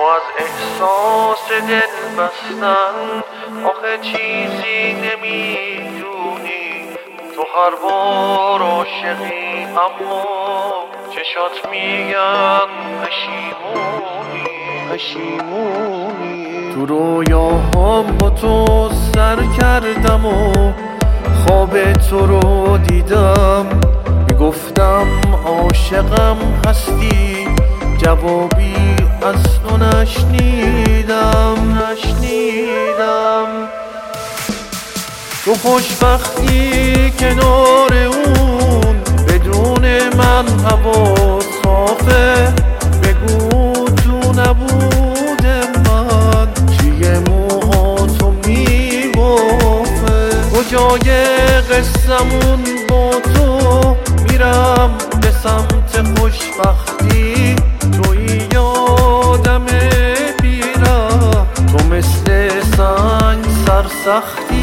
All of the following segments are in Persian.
از احساس دل بستن آخه چیزی نمیدونی. تو هر بار عاشقی اما چشات میگن پشیمونی. تو رویاهام با تو سر کردم و خواب تو رو دیدم، میگفتم عاشقم هستی، جوابی از تو نشنیدم. تو خوشبختی کنار اون، بدون من هوا صافه. بگو تو نبود من چیه موهاتو میبافه. کجای قصمون با تو میرم به سمت خوشبختی. توی یادم بیره تو مثل سنگ سرسختی.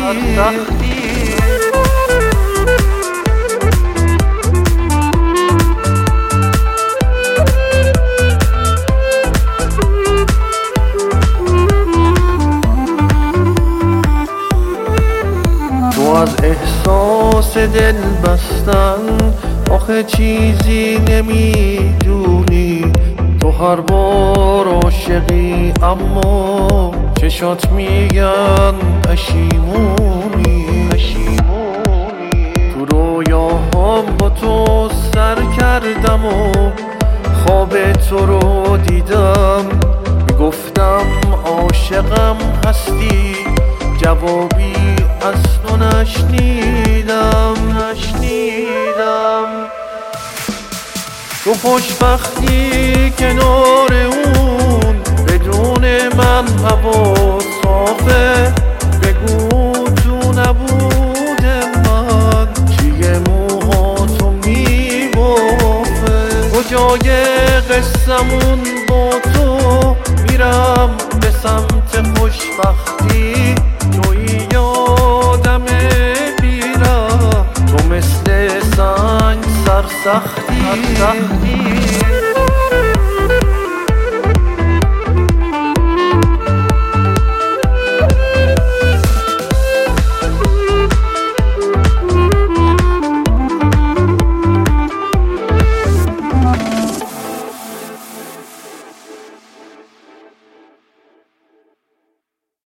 تو از احساس دل بستن آخه چیزی نمیدونی. تو هر بار عاشقی اما چشات میگن پشیمونی. تو رویاهام با تو سر کردم و خواب تو رو دیدم، میگفتم عاشقم هستی، جوابی از تو نشنیدم. تو خوشبختی کنار اون، بدون من هوا صافه. بگو تو نبود من چیه موهاتو میبافه. کجای قصمون با تو میرم به سمت خوشبختی. توی یادم بیره تو مثل سنگ سرسختی.